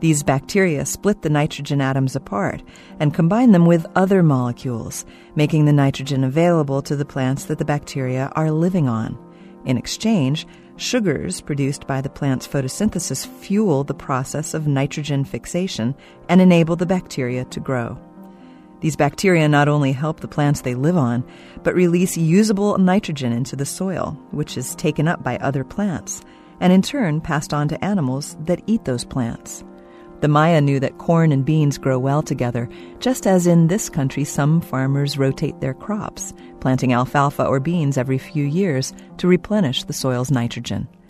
These bacteria split the nitrogen atoms apart and combine them with other molecules, making the nitrogen available to the plants that the bacteria are living on. In exchange, sugars produced by the plant's photosynthesis fuel the process of nitrogen fixation and enable the bacteria to grow. These bacteria not only help the plants they live on, but release usable nitrogen into the soil, which is taken up by other plants, and in turn passed on to animals that eat those plants. The Maya knew that corn and beans grow well together, just as in this country some farmers rotate their crops, planting alfalfa or beans every few years to replenish the soil's nitrogen.